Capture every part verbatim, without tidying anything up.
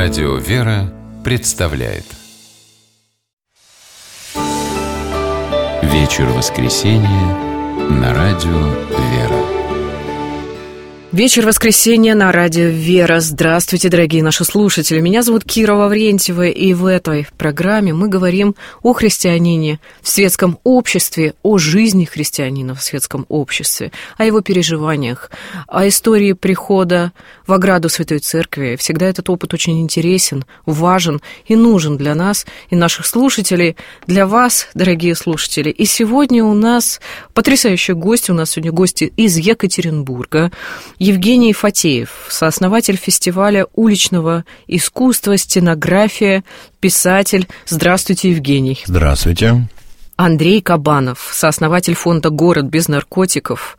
Радио «Вера» представляет Вечер воскресенья на Радио «Вера». Вечер воскресенья на Радио «Вера». Здравствуйте, дорогие наши слушатели. Меня зовут Кира Лаврентьева, и в этой программе мы говорим о христианине в светском обществе, о жизни христианина в светском обществе, о его переживаниях, о истории прихода в ограду Святой Церкви. Всегда этот опыт очень интересен, важен и нужен для нас и наших слушателей, для вас, дорогие слушатели. И сегодня у нас потрясающий гость, у нас сегодня гости из Екатеринбурга, Евгений Фатеев, сооснователь фестиваля уличного искусства, стенография, писатель. Здравствуйте, Евгений. Здравствуйте. Андрей Кабанов, сооснователь фонда «Город без наркотиков»,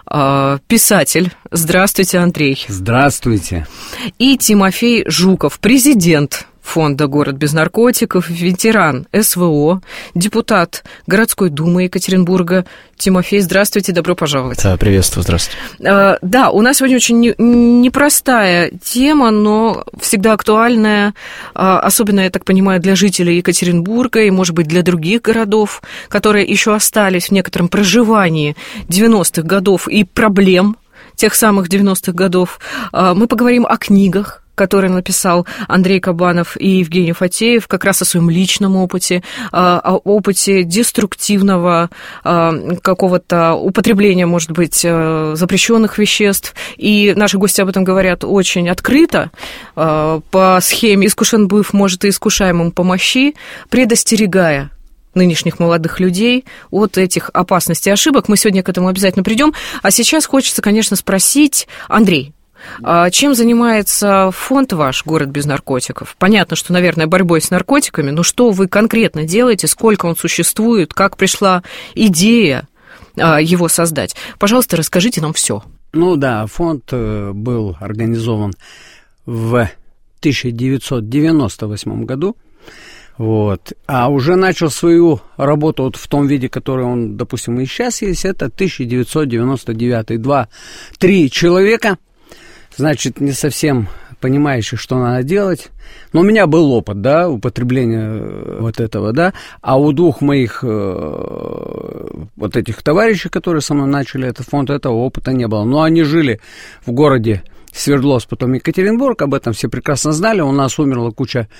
писатель. Здравствуйте, Андрей. Здравствуйте. И Тимофей Жуков, президент фонда «Город без наркотиков», ветеран СВО, депутат городской думы Екатеринбурга. Тимофей, здравствуйте, добро пожаловать. Да, приветствую, здравствуйте. Да, у нас сегодня очень непростая тема, но всегда актуальная, особенно, я так понимаю, для жителей Екатеринбурга и, может быть, для других городов, которые еще остались в некотором проживании девяностых годов и проблем тех самых девяностых годов. Мы поговорим о книгах, который написал Андрей Кабанов и Евгений Фатеев, как раз о своем личном опыте, о опыте деструктивного какого-то употребления, может быть, запрещенных веществ. И наши гости об этом говорят очень открыто, по схеме «искушен быв, может и искушаемым помощи», предостерегая нынешних молодых людей от этих опасностей и ошибок. Мы сегодня к этому обязательно придем. А сейчас хочется, конечно, спросить, Андрей, чем занимается фонд ваш «Город без наркотиков»? Понятно, что, наверное, борьбой с наркотиками, но что вы конкретно делаете, сколько он существует, как пришла идея его создать? Пожалуйста, расскажите нам все. Ну да, фонд был организован в тысяча девятьсот девяносто восьмом году, вот, а уже начал свою работу вот в том виде, который он, допустим, и сейчас есть, это тысяча девятьсот девяносто девятый. Два-три человека, значит, не совсем понимающих, что надо делать. Но у меня был опыт, да, употребления вот этого, да, а у двух моих э, вот этих товарищей, которые со мной начали этот фонд, этого опыта не было. Но они жили в городе Свердловск, потом Екатеринбург, об этом все прекрасно знали. У нас умерла куча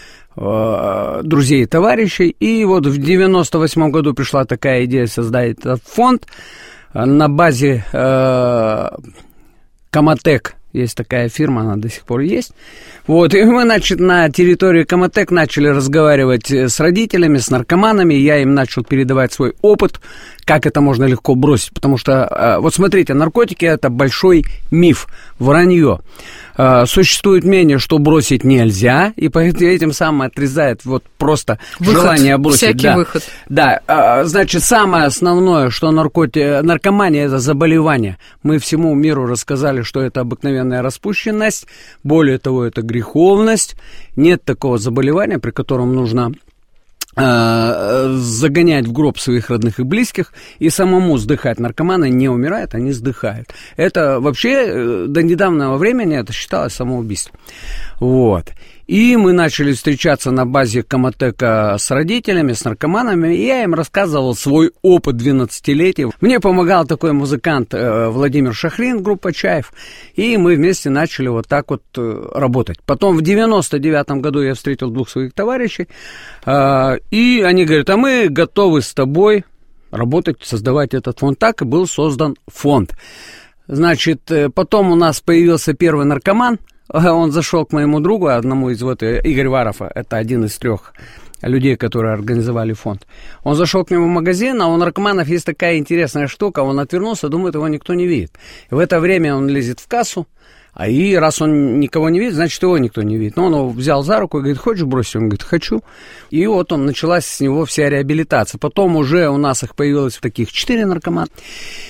э, друзей и товарищей. И вот в девяносто восьмом году пришла такая идея создать этот фонд на базе э, Коматек. Есть такая фирма, она до сих пор есть. Вот, и мы, значит, на территории Коматек начали разговаривать с родителями, с наркоманами. Я им начал передавать свой опыт, как это можно легко бросить. Потому что, вот смотрите, наркотики – это большой миф, вранье. Существует мнение, что бросить нельзя, и поэтому этим самым отрезает вот просто выход, желание бросить. Всякий да. выход. Да, значит, самое основное, что наркоти... наркомания – это заболевание. Мы всему миру рассказали, что это обыкновенная распущенность, более того, это греховность. Нет такого заболевания, при котором нужно загонять в гроб своих родных и близких и самому сдыхать. Наркоманы не умирают, они сдыхают. Это вообще до недавнего времени это считалось самоубийством. Вот. И мы начали встречаться на базе Коматека с родителями, с наркоманами, и я им рассказывал свой опыт двенадцатилетия. Мне помогал такой музыкант Владимир Шахрин, группа «Чаев», и мы вместе начали вот так вот работать. Потом в девяносто девятом году я встретил двух своих товарищей, и они говорят, а мы готовы с тобой работать, создавать этот фонд. Так и был создан фонд. Значит, потом у нас появился первый наркоман. Он зашел к моему другу, одному из вот, Игорь Варов, это один из трех людей, которые организовали фонд. Он зашел к нему в магазин, а у наркоманов есть такая интересная штука, он отвернулся, думает, его никто не видит. И в это время он лезет в кассу, а и раз он никого не видит, значит, его никто не видит. Но он его взял за руку и говорит, хочешь бросить? Он говорит, хочу. И вот он, началась с него вся реабилитация. Потом уже у нас их появилось таких четыре наркомана.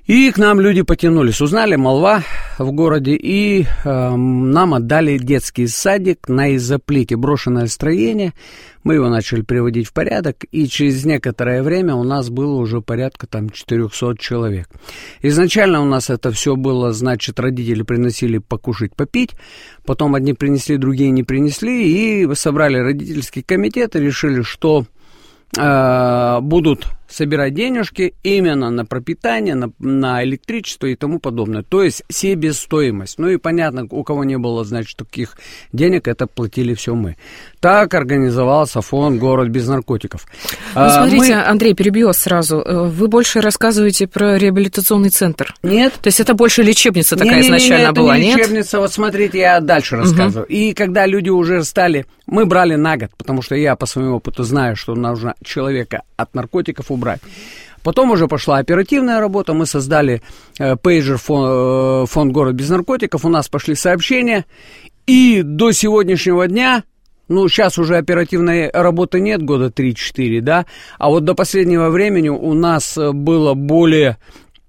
И к нам люди потянулись, узнали, молва в городе, и э, нам отдали детский садик на Изоплите, брошенное строение. Мы его начали приводить в порядок, и через некоторое время у нас было уже порядка там четыреста человек. Изначально у нас это все было, значит, родители приносили покушать, попить, потом одни принесли, другие не принесли, и собрали родительский комитет и решили, что э, будут собирать денежки именно на пропитание, на, на электричество и тому подобное. То есть себестоимость. Ну и понятно, у кого не было, значит, таких денег, это платили все мы. Так организовался фонд «Город без наркотиков». Ну, смотрите, мы... Андрей, перебью вас сразу. Вы больше рассказываете про реабилитационный центр. Нет. То есть это больше лечебница такая не, не, изначально не, была, не нет? лечебница, вот смотрите, я дальше рассказываю. Угу. И когда люди уже стали... Мы брали на год, потому что я по своему опыту знаю, что нужно человека от наркотиков убрать. Потом уже пошла оперативная работа, мы создали э, пейджер фон, э, фонд «Город без наркотиков», у нас пошли сообщения, и до сегодняшнего дня, ну, сейчас уже оперативной работы нет, года три-четыре, да, а вот до последнего времени у нас было более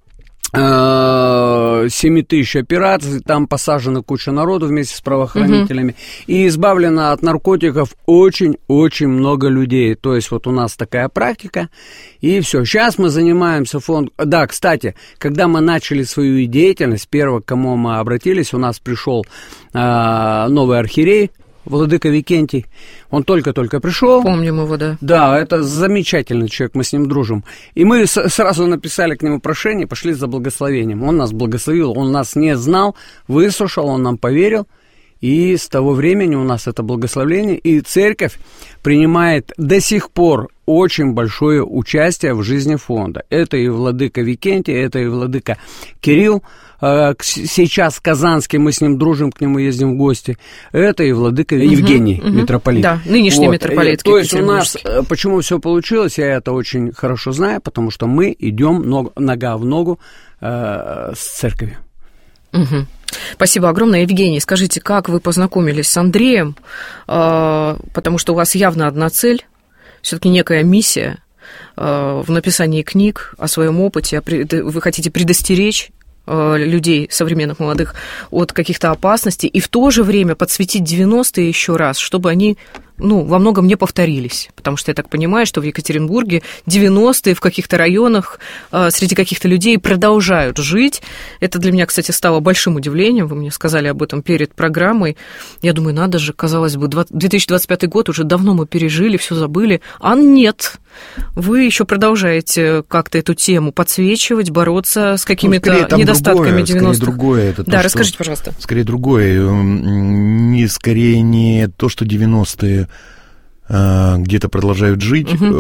семь тысяч операций, там посажена куча народу вместе с правоохранителями, uh-huh. и избавлено от наркотиков очень-очень много людей. То есть вот у нас такая практика, и все. Сейчас мы занимаемся фондом... Да, кстати, когда мы начали свою деятельность, первого, к кому мы обратились, у нас пришел э, новый архиерей, владыка Викентий. Он только-только пришел. Помним его, да. Да, это замечательный человек, мы с ним дружим. И мы с- сразу написали к нему прошение, пошли за благословением. Он нас благословил, он нас не знал, выслушал, он нам поверил. И с того времени у нас это благословение. И церковь принимает до сих пор очень большое участие в жизни фонда. Это и владыка Викентий, это и владыка Кирилл. Сейчас Казанский, мы с ним дружим, к нему ездим в гости. Это и владыка угу, Евгений, угу. митрополит. Да, нынешний вот. митрополит. То есть у нас, почему все получилось, я это очень хорошо знаю, потому что мы идем ног, нога в ногу э, с церковью. Угу. Спасибо огромное. Евгений, скажите, как вы познакомились с Андреем, э, потому что у вас явно одна цель, все-таки некая миссия э, в написании книг о своем опыте, вы хотите предостеречь людей, современных молодых, от каких-то опасностей, и в то же время подсветить девяностые еще раз, чтобы они, ну, во многом не повторились. Потому что я так понимаю, что в Екатеринбурге девяностые в каких-то районах среди каких-то людей продолжают жить. Это для меня, кстати, стало большим удивлением. Вы мне сказали об этом перед программой. Я думаю, надо же, казалось бы, две тысячи двадцать пятый год, уже давно мы пережили, все забыли. А нет. Вы еще продолжаете как-то эту тему подсвечивать, бороться с какими-то ну, недостатками девяностых. Скорее другое. Это да, то, расскажите, что, пожалуйста. Скорее другое. Не, скорее не то, что девяностые э, где-то продолжают жить. Угу.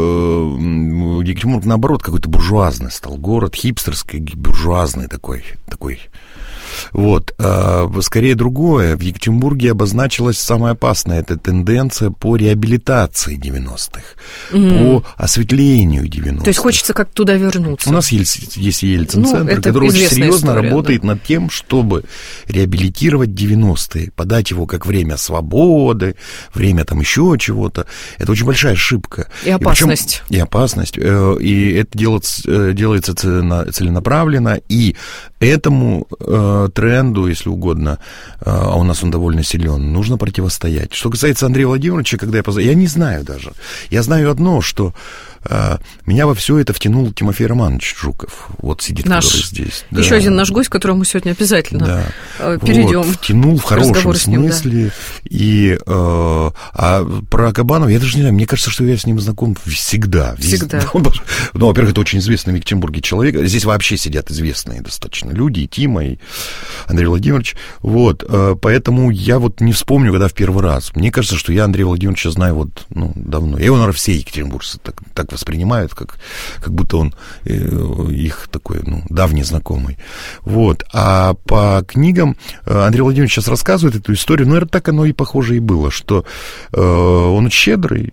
Э, Екатеринбург, наоборот, какой-то буржуазный стал город, хипстерский, буржуазный такой, такой. Вот. Скорее другое. В Екатеринбурге обозначилась самая опасная эта тенденция по реабилитации девяностых, mm. по осветлению девяностых. То есть хочется как-то туда вернуться. У нас есть, есть Ельцин-центр, ну, который очень серьезно история, работает да. над тем, чтобы реабилитировать девяностые, подать его как время свободы, время там еще чего-то. Это очень большая ошибка. И опасность. И, причем, и опасность. И это делается, делается целенаправленно, и этому тренду, если угодно, а у нас он довольно силен, нужно противостоять. Что касается Андрея Владимировича, когда я позвонил, я не знаю даже. Я знаю одно, что а, меня во все это втянул Тимофей Романович Жуков. Вот сидит, наш, который здесь. Еще да. один наш гость, к которому мы сегодня обязательно да. перейдем. Вот, втянул в хорошем смысле. Ним, да. И а, а про Кабанова, я даже не знаю, мне кажется, что я с ним знаком всегда. Всегда. Ну, во-первых, это очень известный в Екатеринбурге человек. Здесь вообще сидят известные достаточно люди, и Тима, и Андрей Владимирович. Вот, поэтому я вот не вспомню, когда в первый раз. Мне кажется, что я Андрея Владимировича знаю вот, ну, давно. Я его, наверное, все екатеринбуржцы так, так воспринимают, как, как будто он э, их такой, ну, давний знакомый. Вот. А по книгам Андрей Владимирович сейчас рассказывает эту историю, ну, наверное, так оно и похоже и было, что э, он очень щедрый,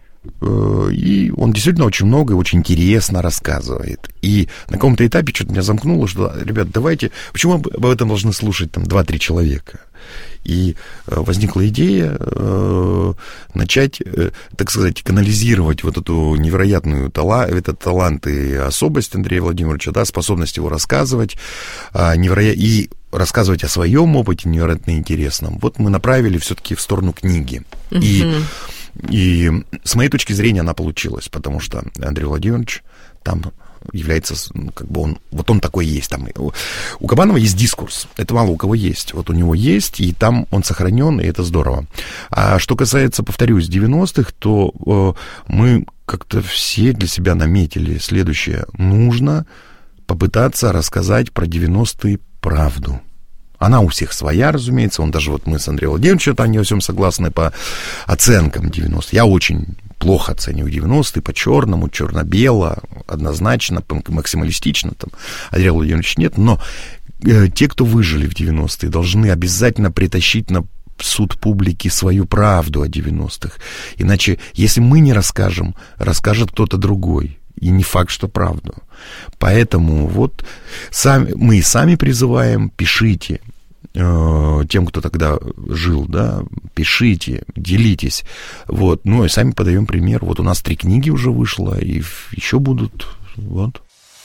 и он действительно очень много и очень интересно рассказывает. И на каком-то этапе что-то меня замкнуло, что, ребят, давайте... Почему об этом должны слушать там два-три человека? И возникла идея э, начать, э, так сказать, канализировать вот эту невероятную талант, этот талант и особость Андрея Владимировича, да, способность его рассказывать, э, невероя... и рассказывать о своем опыте невероятно интересном. Вот мы направили все-таки в сторону книги. Uh-huh. И, и с моей точки зрения она получилась, потому что Андрей Владимирович там является, ну, как бы он, вот он такой есть. Там, у Кабанова есть дискурс, это мало у кого есть. Вот у него есть, и там он сохранен, и это здорово. А что касается, повторюсь, девяностых, то э, мы как-то все для себя наметили следующее. Нужно попытаться рассказать про девяностые правду. Она у всех своя, разумеется. Он даже, вот мы с Андреем Владимировичем там не во всем согласны по оценкам девяностых. Я очень плохо оцениваю девяностые, по-черному, черно-бело, однозначно, максималистично. Там Андрей Владимирович нет. Но э, те, кто выжили в девяностые, должны обязательно притащить на суд публики свою правду о девяностых. Иначе, если мы не расскажем, расскажет кто-то другой. И не факт, что правду. Поэтому вот сами, мы сами призываем, пишите э, тем, кто тогда жил, да, пишите, делитесь. Вот. Ну и сами подаем пример. Вот у нас три книги уже вышло, и еще будут. Вот.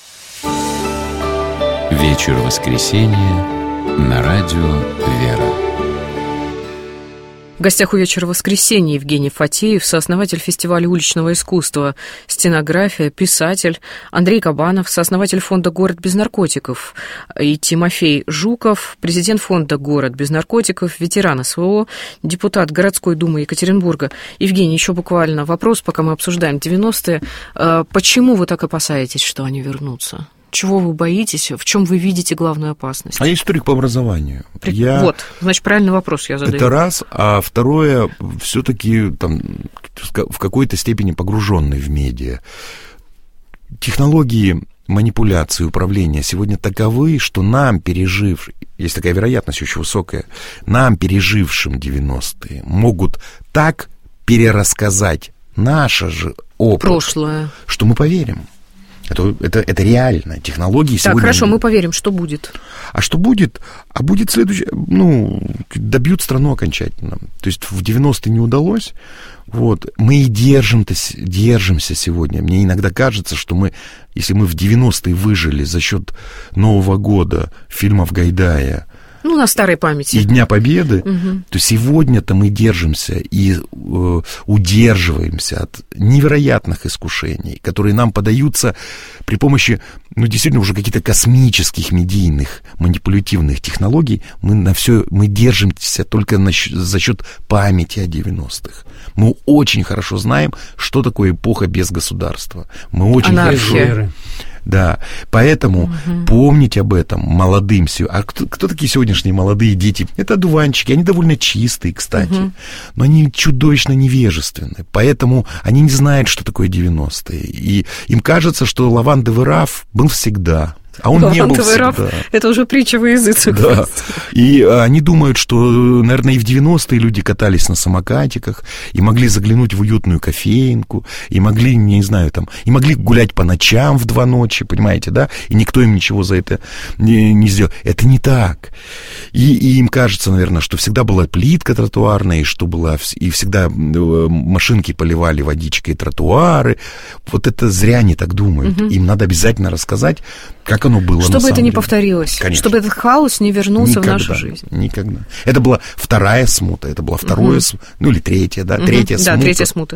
Вечер воскресенья на радио «Вера». В гостях у «Вечера воскресенья» Евгений Фатеев, сооснователь фестиваля уличного искусства, стенография, писатель, Андрей Кабанов, сооснователь фонда «Город без наркотиков», и Тимофей Жуков, президент фонда «Город без наркотиков», ветеран СВО, депутат городской думы Екатеринбурга. Евгений, еще буквально вопрос, пока мы обсуждаем девяностые. Почему вы так опасаетесь, что они вернутся? Чего вы боитесь? В чем вы видите главную опасность? А я историк по образованию. При... Я... Вот, значит, правильный вопрос я задаю. Это раз, а второе, все-таки там в какой-то степени погруженный в медиа. Технологии манипуляции, управления сегодня таковы, что нам, пережившим, есть такая вероятность очень высокая, нам, пережившим девяностые, могут так перерассказать наше же опыт, прошлое, что мы поверим. Это, это, это реально. Технологии так, сегодня... Так, хорошо, мы поверим, что будет. А что будет? А будет следующее... Ну, добьют страну окончательно. То есть в девяностые не удалось. Вот. Мы и держим-то, держимся сегодня. Мне иногда кажется, что мы, если мы в девяностые выжили за счет Нового года, фильмов Гайдая, ну, на старой памяти. И Дня Победы, угу. то сегодня-то мы держимся и э, удерживаемся от невероятных искушений, которые нам подаются при помощи, ну, действительно, уже каких-то космических медийных манипулятивных технологий. Мы на все, мы держимся только на, за счет памяти о девяностых. Мы очень хорошо знаем, что такое эпоха без государства. Мы очень Анархия. хорошо... Да, поэтому угу. помните об этом молодым. А кто, кто такие сегодняшние молодые дети? Это одуванчики, они довольно чистые, кстати, угу. но они чудовищно невежественны, поэтому они не знают, что такое девяностые. И им кажется, что лавандовый раф был всегда. А он лавандовый не был всегда. Раф, это уже притча во языцах. Да. И они думают, что, наверное, и в девяностые люди катались на самокатиках, и могли заглянуть в уютную кофейнку, и могли, не знаю, там, и могли гулять по ночам в два ночи, понимаете, да? И никто им ничего за это не, не сделал. Это не так. И, и им кажется, наверное, что всегда была плитка тротуарная, и что была, и всегда машинки поливали водичкой тротуары. Вот это зря они так думают. Угу. Им надо обязательно рассказать, как оно было. Чтобы это деле. не повторилось. Конечно. Чтобы этот хаос не вернулся никогда, в нашу жизнь. Никогда. Это была вторая смута, это была вторая, угу. ну или третья, да, угу. третья смута. Да, третья смута.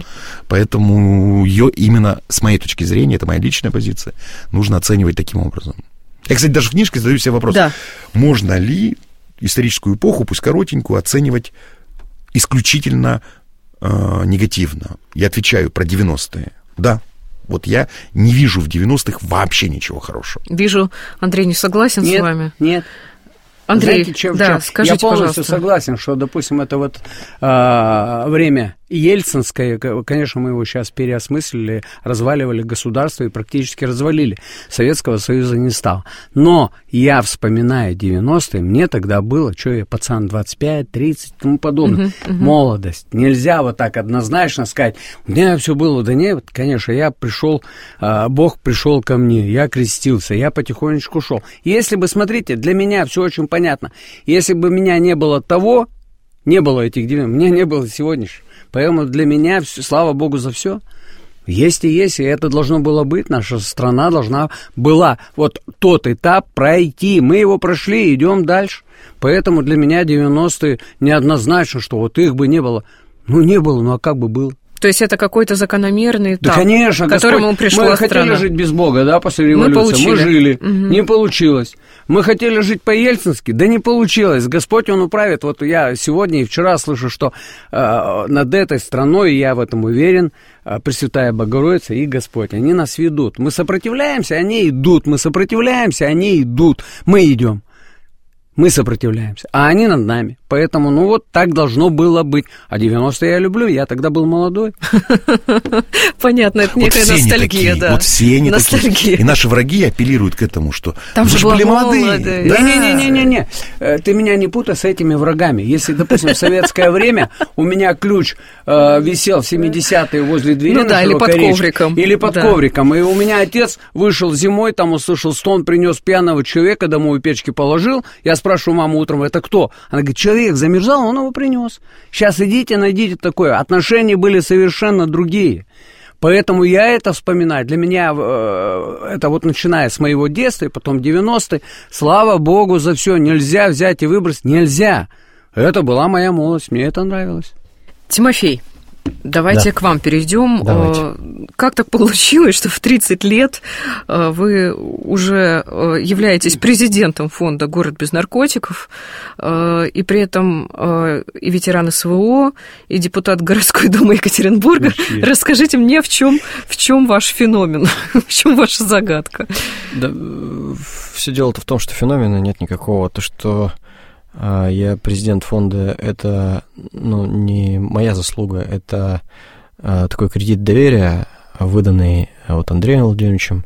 Поэтому ее именно, с моей точки зрения, это моя личная позиция, нужно оценивать таким образом. Я, кстати, даже в книжке задаю себе вопрос, да. можно ли историческую эпоху, пусть коротенькую, оценивать исключительно э, негативно? Я отвечаю про девяностые. Да. Вот я не вижу в девяностых вообще ничего хорошего. Вижу, Андрей не согласен нет, с вами. Нет. Андрей, знаете, чем, да, чем? скажите, я полностью пожалуйста. согласен, что, допустим, это вот а, время ельцинское, конечно, мы его сейчас переосмыслили, разваливали государство и практически развалили. Советского Союза не стало. Но я вспоминаю девяностые, мне тогда было, что я, пацан, двадцать пять, тридцать, и тому подобное. Uh-huh, uh-huh. Молодость. Нельзя вот так однозначно сказать, у меня все было, да нет, конечно, я пришел, а, Бог пришел ко мне, я крестился, я потихонечку шел. Если бы, смотрите, для меня все очень понятно. Если бы меня не было того, не было этих девяностых, у меня не было сегодняшнего. Поэтому для меня, все, слава Богу за все, есть и есть, и это должно было быть. Наша страна должна была вот тот этап пройти. Мы его прошли, идем дальше. Поэтому для меня девяностые неоднозначно, что вот их бы не было. Ну, не было, ну а как бы было? То есть это какой-то закономерный этап, да, конечно, к которому Господь, пришла мы страна. хотели жить без Бога, да, после революции. Мы, мы жили, угу. Не получилось. Мы хотели жить по-ельцински, да не получилось. Господь, Он управит. Вот я сегодня и вчера слышу, что э, над этой страной, я в этом уверен, э, Пресвятая Богородица и Господь, они нас ведут. Мы сопротивляемся, они идут. Мы сопротивляемся, они идут. Мы идем. Мы сопротивляемся, а они над нами. Поэтому, ну вот так должно было быть. А девяностые я люблю, я тогда был молодой. Понятно, это некая вот ностальгия, да. Вот все они такие. И наши враги апеллируют к этому, что там же были молодые. Не-не-не-не-не. Ты меня не путай с этими врагами. Если, допустим, в советское время у меня ключ висел в семидесятые возле двери, ну да, или под ковриком. Или под ковриком. И у меня отец вышел зимой, там услышал стон, принес пьяного человека, домой у печки положил. Я спрашиваю маму утром, это кто? Она говорит, человек замерзал, он его принес. Сейчас идите, найдите такое. Отношения были совершенно другие. Поэтому я это вспоминаю. Для меня э, это вот начиная с моего детства, и потом девяностые. Слава Богу за все. Нельзя взять и выбросить. Нельзя. Это была моя молодость. Мне это нравилось. Тимофей, давайте да. к вам перейдем. Давайте. Как так получилось, что в тридцать лет вы уже являетесь президентом фонда «Город без наркотиков», и при этом и ветеран СВО, и депутат городской думы Екатеринбурга? Вообще. Расскажите мне, в чем, в чем ваш феномен, в чем ваша загадка? Да, все дело-то в том, что феномена нет никакого. То, что я президент фонда, это ну, не моя заслуга, это а, такой кредит доверия, выданный вот Андреем Владимировичем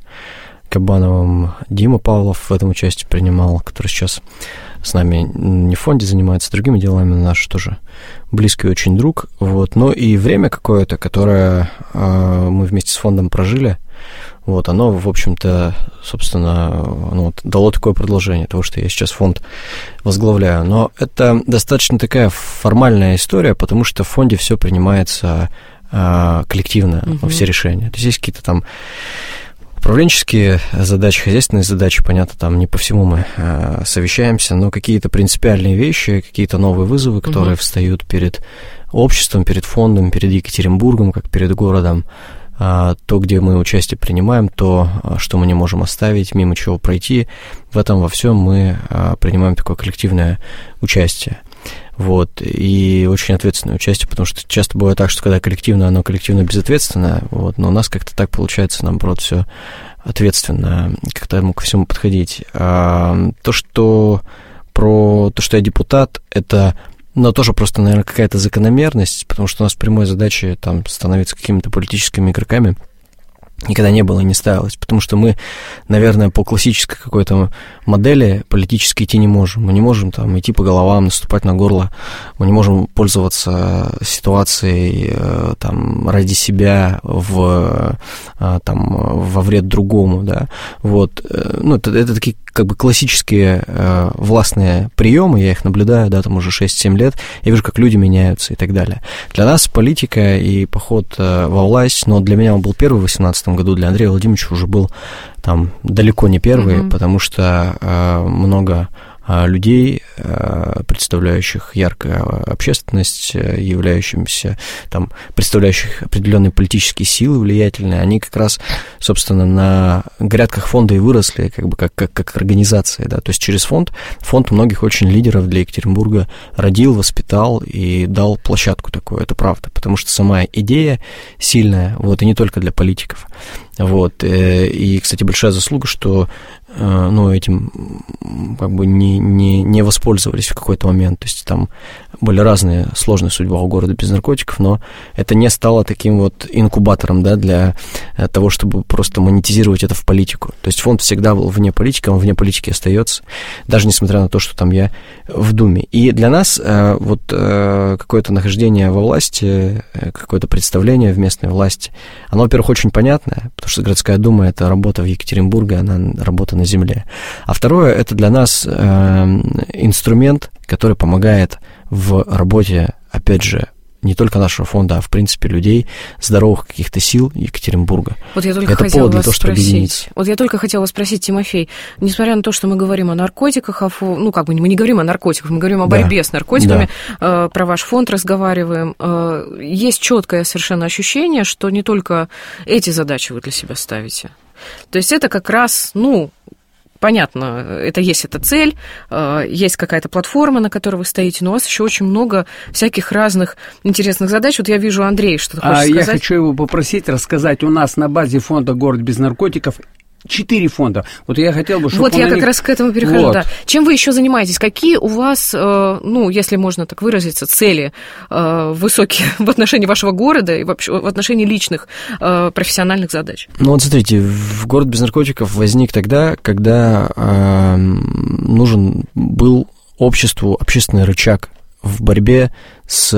Кабановым. Дима Павлов в этом участие принимал, который сейчас с нами не в фонде занимается, другими делами, наш тоже близкий очень друг. Вот. Но и время какое-то, которое а, мы вместе с фондом прожили, вот, оно, в общем-то, собственно, ну, вот, дало такое продолжение того, что я сейчас фонд возглавляю. Но это достаточно такая формальная история, потому что в фонде все принимается а, коллективно, uh-huh. все решения. То есть есть какие-то там управленческие задачи, хозяйственные задачи, понятно, там не по всему мы а, совещаемся, но какие-то принципиальные вещи, какие-то новые вызовы, которые uh-huh. встают перед обществом, перед фондом, перед Екатеринбургом, как перед городом, то, где мы участие принимаем, то, что мы не можем оставить, мимо чего пройти, в этом во всем мы принимаем такое коллективное участие. Вот, и очень ответственное участие, потому что часто бывает так, что когда коллективно, оно коллективно безответственное, вот, но у нас как-то так получается, наоборот, все ответственно, как-то ко всему подходить. А то, что про то, что я депутат, это... Но тоже просто, наверное, какая-то закономерность, потому что у нас прямой задачи там становиться какими-то политическими игроками никогда не было и не ставилось, потому что мы, наверное, по классической какой-то модели политически идти не можем. Мы не можем там идти по головам, наступать на горло, мы не можем пользоваться ситуацией там ради себя в, там, во вред другому, да. Вот. Ну, это, это такие как бы классические э, властные приемы, я их наблюдаю, да, там уже шесть-семь лет, я вижу, как люди меняются и так далее. Для нас политика и поход э, во власть, но для меня он был первый в восемнадцатом году, для Андрея Владимировича уже был там далеко не первый, mm-hmm. потому что э, много людей, представляющих яркую общественность, являющимися, там, представляющих определенные политические силы влиятельные, они как раз, собственно, на грядках фонда и выросли, как бы как, как, как организация, да, то есть через фонд, фонд многих очень лидеров для Екатеринбурга родил, воспитал и дал площадку такую, это правда, потому что сама идея сильная, вот, и не только для политиков. Вот, и, кстати, большая заслуга, что, ну, этим как бы не, не, не воспользовались в какой-то момент, то есть там были разные сложные судьбы у города без наркотиков, но это не стало таким вот инкубатором, да, для того, чтобы просто монетизировать это в политику. То есть фонд всегда был вне политики, он вне политики остается, даже несмотря на то, что там я в Думе. И для нас вот какое-то нахождение во власти, какое-то представление в местной власти, оно, во-первых, очень понятное, потому потому что городская дума – это работа в Екатеринбурге, она работа на земле. А второе – это для нас э, инструмент, который помогает в работе, опять же, не только нашего фонда, а в принципе людей, здоровых каких-то сил Екатеринбурга. Вот я только это хотела повод для вас того, чтобы спросить. объединиться. Вот я только хотела вас спросить, Тимофей, несмотря на то, что мы говорим о наркотиках, о, ну как бы мы не говорим о наркотиках, мы говорим о борьбе да. с наркотиками, да. э, про ваш фонд разговариваем, э, есть четкое совершенно ощущение, что не только эти задачи вы для себя ставите. То есть это как раз, ну, понятно, это есть эта цель, есть какая-то платформа, на которой вы стоите, но у вас еще очень много всяких разных интересных задач. Вот я вижу, Андрей, что-то хочет а сказать. Я хочу его попросить рассказать. У нас на базе фонда «Город без наркотиков» четыре фонда. Вот я хотел бы, чтобы Вот я как них... раз к этому перехожу, вот. да. Чем вы еще занимаетесь? Какие у вас, ну, если можно так выразиться, цели высокие в отношении вашего города и вообще в отношении личных профессиональных задач? Ну вот смотрите, «Город без наркотиков» возник тогда, когда э, нужен был обществу общественный рычаг в борьбе с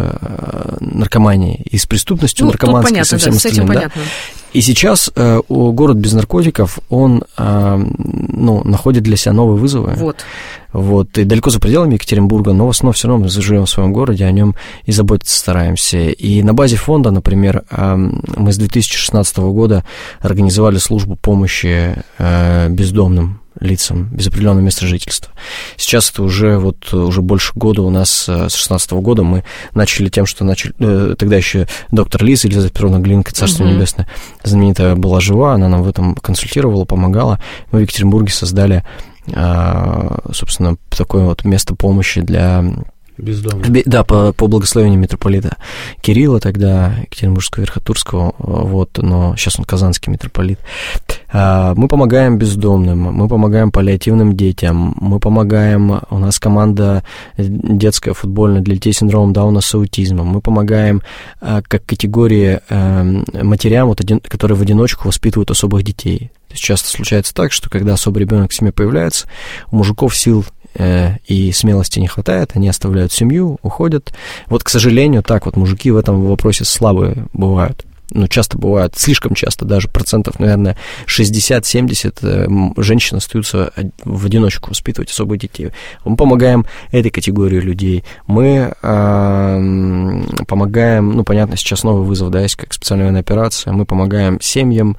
э, наркоманией и с преступностью ну, наркоманской, понятно, со всем да, остальным. с этим да? понятно. И сейчас э, «Город без наркотиков», он э, ну, находит для себя новые вызовы. Вот. Вот, и далеко за пределами Екатеринбурга, но в основном все равно мы живем в своем городе, о нем и заботиться стараемся. И на базе фонда, например, э, мы с две тысячи шестнадцатого года организовали службу помощи э, бездомным лицам без определенного места жительства. Сейчас это уже вот уже больше года у нас, с шестнадцатого года мы начали тем, что начали, э, тогда еще доктор Лиза, Елизавета Петровна Глинка, Царство uh-huh. Небесное, знаменитая, была жива, она нам в этом консультировала, помогала. Мы в Екатеринбурге создали, э, собственно, такое вот место помощи для... Бездомных. Да, по, по благословению митрополита Кирилла тогда, Екатеринбургского Верхотурского, вот, но сейчас он казанский митрополит. Мы помогаем бездомным, мы помогаем паллиативным детям, мы помогаем, у нас команда детская футбольная для детей с синдромом Дауна с аутизмом, мы помогаем как категории матерям, вот, которые в одиночку воспитывают особых детей. То есть часто случается так, что когда особый ребенок в семье появляется, у мужиков сил и смелости не хватает, они оставляют семью, уходят. Вот, к сожалению, так вот мужики в этом вопросе слабые бывают. Ну, часто бывает, слишком часто, даже процентов, наверное, шестьдесят-семьдесят женщин остаются в одиночку воспитывать особых детей. Мы помогаем этой категории людей. Мы э, помогаем, ну, понятно, сейчас новый вызов, да, есть как специальная военная операция. Мы помогаем семьям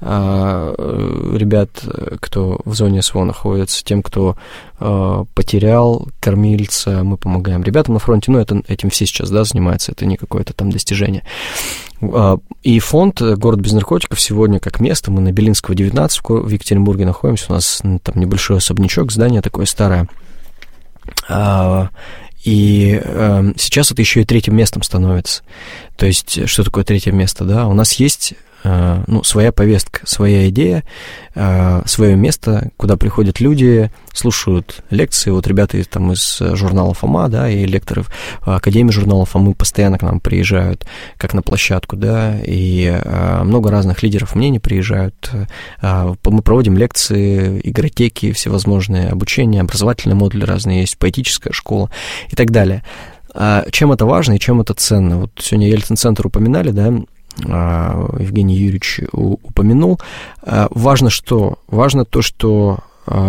э, ребят, кто в зоне СВО находится, тем, кто э, потерял кормильца. Мы помогаем ребятам на фронте. Ну, это, этим все сейчас, да, занимаются, это не какое-то там достижение. И фонд «Город без наркотиков» сегодня как место, мы на Белинского, девятнадцать в Екатеринбурге находимся, у нас там небольшой особнячок, здание такое старое. И сейчас это еще и третьим местом становится. То есть, что такое третье место, да? У нас есть, ну, своя повестка, своя идея, свое место, куда приходят люди, слушают лекции. Вот ребята там из журнала «Фома», да, и лекторы Академии журнала «Фомы» постоянно к нам приезжают, как на площадку, да, и много разных лидеров мнений приезжают. Мы проводим лекции, игротеки всевозможные, обучение, образовательные модули разные есть, поэтическая школа и так далее. Чем это важно и чем это ценно? Вот сегодня Ельцин-центр упоминали, да, Евгений Юрьевич упомянул. Важно что? Важно то, что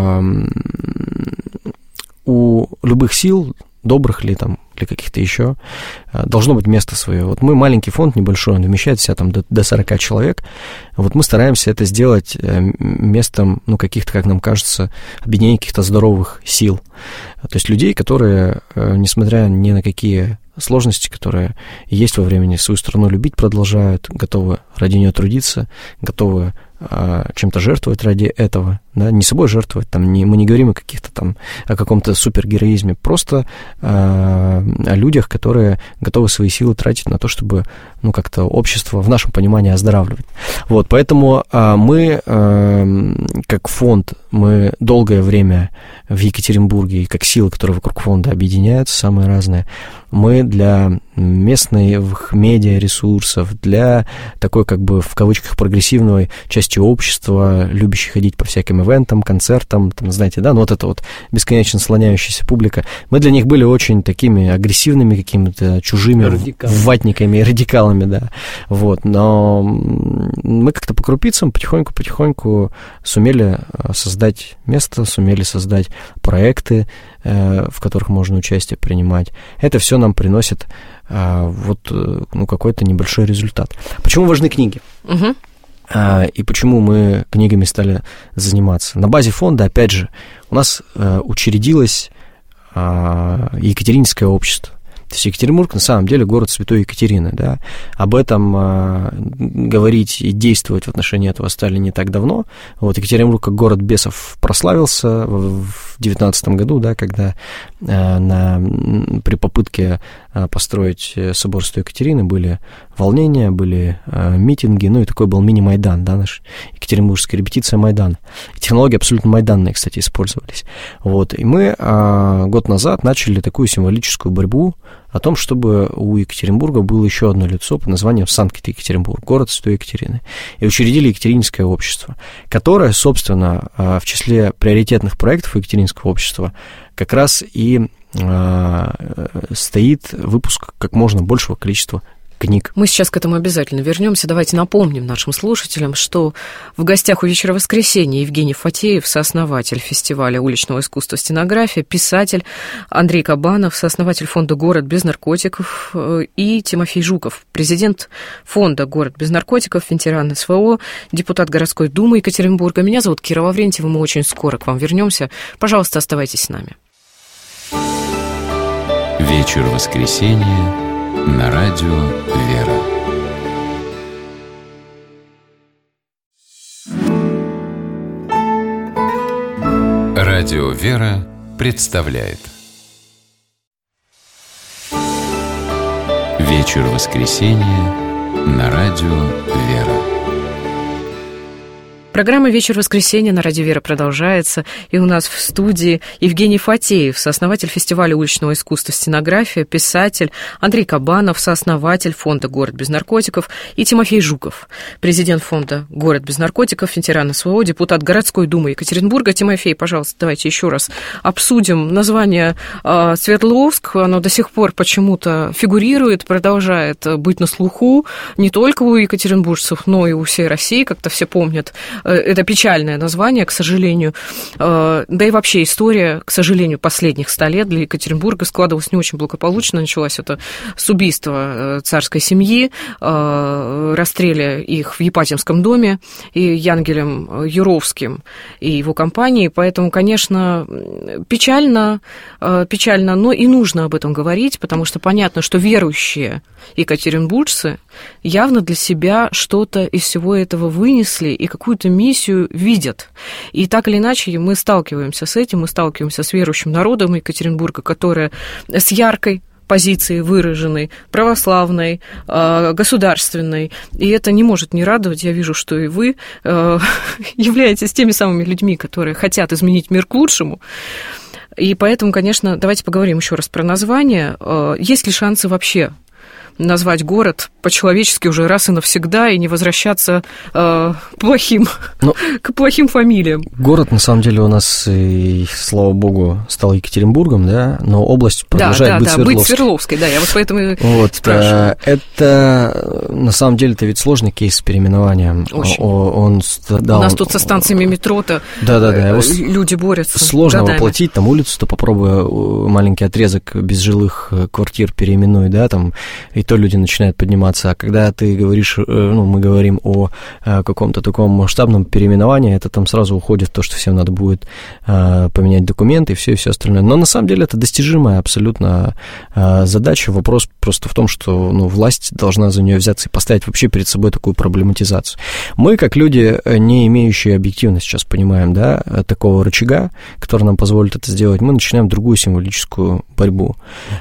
у любых сил, добрых ли там, или каких-то еще, должно быть место свое. Вот мы маленький фонд, небольшой, он вмещает в себя там до, до сорок человек. Вот мы стараемся это сделать местом, ну, каких-то, как нам кажется, объединения каких-то здоровых сил. То есть людей, которые, несмотря ни на какие сложности, которые есть во времени, свою страну любить продолжают, готовы ради нее трудиться, готовы а, чем-то жертвовать ради этого, да, не собой жертвовать, там, не, мы не говорим о каких-то там, о каком-то супергероизме, просто а, о людях, которые готовы свои силы тратить на то, чтобы, ну, как-то общество в нашем понимании оздоравливать. Вот, поэтому а, мы, а, как фонд, мы долгое время в Екатеринбурге, как силы, которые вокруг фонда объединяются, самые разные, мы для местных медиаресурсов, для такой, как бы, в кавычках, прогрессивной части общества, любящей ходить по всяким ивентам, концертам, там, знаете, да, ну вот это вот бесконечно слоняющаяся публика. Мы для них были очень такими агрессивными, какими-то чужими радикалами. ватниками, радикалами, да. Вот, но мы как-то по крупицам потихоньку-потихоньку сумели создать место, сумели создать проекты, в которых можно участие принимать. Это все нам приносит вот, ну, какой-то небольшой результат. Почему важны книги? Угу. И почему мы книгами стали заниматься? На базе фонда, опять же, у нас учредилось Екатерининское общество. То есть Екатеринбург, на самом деле, город Святой Екатерины, да. Об этом э, говорить и действовать в отношении этого стали не так давно. Вот Екатеринбург как город бесов прославился в девятнадцатом году, да, когда э, на, при попытке э, построить собор Святой Екатерины были волнения, были э, митинги, ну и такой был мини-Майдан, да, наш екатеринбургская репетиция Майдана. Технологии абсолютно майданные, кстати, использовались. Вот, и мы э, год назад начали такую символическую борьбу о том, чтобы у Екатеринбурга было еще одно лицо под названием Санкт-Екатеринбург, город Святой Екатерины. И учредили Екатерининское общество, которое, собственно, в числе приоритетных проектов Екатерининского общества как раз и стоит выпуск как можно большего количества книг. Мы сейчас к этому обязательно вернемся. Давайте напомним нашим слушателям, что в гостях у «Вечера воскресенья» Евгений Фатеев, сооснователь фестиваля уличного искусства «Стенография», писатель Андрей Кабанов, сооснователь фонда «Город без наркотиков», и Тимофей Жуков, президент фонда «Город без наркотиков», ветеран СВО, депутат городской думы Екатеринбурга. Меня зовут Кира Лаврентьева, мы очень скоро к вам вернемся. Пожалуйста, оставайтесь с нами. «Вечер воскресенья» на радио «Вера». Радио «Вера» представляет «Вечер воскресенья» на радио «Вера». Программа «Вечер воскресенья» на радио «Вера» продолжается, и у нас в студии Евгений Фатеев, сооснователь фестиваля уличного искусства «Стенография», писатель, Андрей Кабанов, сооснователь фонда «Город без наркотиков», и Тимофей Жуков, президент фонда «Город без наркотиков», ветеран СВО, депутат городской думы Екатеринбурга. Тимофей, пожалуйста, давайте еще раз обсудим название э, Свердловск. Оно до сих пор почему-то фигурирует, продолжает быть на слуху не только у екатеринбуржцев, но и у всей России, как-то все помнят. Это печальное название, к сожалению. Да и вообще история, к сожалению, последних ста лет для Екатеринбурга складывалась не очень благополучно. Началось это с убийства царской семьи, расстреле их в Епатимском доме и Янгелем Юровским и его компанией. Поэтому, конечно, печально, печально, но и нужно об этом говорить, потому что понятно, что верующие екатеринбуржцы явно для себя что-то из всего этого вынесли и какую-то миссию видят. И так или иначе мы сталкиваемся с этим, мы сталкиваемся с верующим народом Екатеринбурга, которая с яркой позиции выраженной, православной, государственной. И это не может не радовать. Я вижу, что и вы являетесь теми самыми людьми, которые хотят изменить мир к лучшему. И поэтому, конечно, давайте поговорим еще раз про название. Есть ли шансы вообще назвать город по-человечески уже раз и навсегда и не возвращаться э, плохим, ну, к плохим фамилиям? Город, на самом деле, у нас, и, слава богу, стал Екатеринбургом, да, но область продолжает да, быть да, Свердловской. Да, быть Свердловской, да, я вот поэтому вот, спрашиваю. Это, на самом деле, это ведь сложный кейс с переименованием. Очень. Он, да, у нас он, тут со станциями метро-то да, да, да, люди борются. Сложно годами. воплотить, там улицу-то попробуй маленький отрезок без жилых квартир переименуй, да, там, и то люди начинают подниматься. А когда ты говоришь, ну, мы говорим о каком-то таком масштабном переименовании, это там сразу уходит в то, что всем надо будет поменять документы и все, и все остальное. Но на самом деле это достижимая абсолютно задача. Вопрос просто в том, что, ну, власть должна за нее взяться и поставить вообще перед собой такую проблематизацию. Мы, как люди, не имеющие объективно сейчас понимаем, да, такого рычага, который нам позволит это сделать, мы начинаем другую символическую борьбу.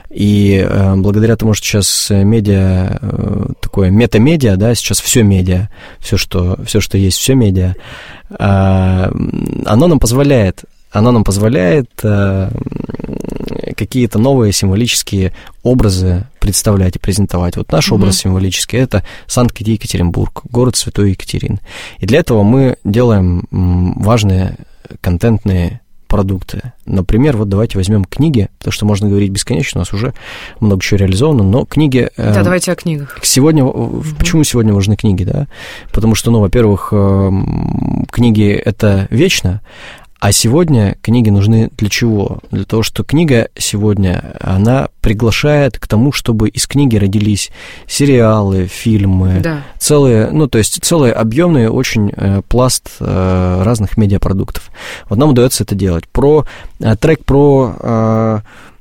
И благодаря тому, что сейчас медиа такое мета-медиа, да, сейчас все медиа, все, что, все, что есть, все медиа, оно нам позволяет, оно нам позволяет какие-то новые символические образы представлять и презентовать. Вот наш mm-hmm. образ символический – это Санкт-Екатеринбург, город Святой Екатерины. И для этого мы делаем важные контентные продукты. Например, вот давайте возьмем книги, потому что можно говорить бесконечно, у нас уже много чего реализовано, но книги... Да, э, давайте о книгах. Сегодня, mm-hmm. Почему сегодня важны книги, да? Потому что, ну, во-первых, э, книги — это вечно, а сегодня книги нужны для чего? Для того, что книга сегодня, она приглашает к тому, чтобы из книги родились сериалы, фильмы, да. целые, ну, то есть целый объемный очень э, пласт э, разных медиапродуктов. Вот нам удается это делать. Про э, трек про э,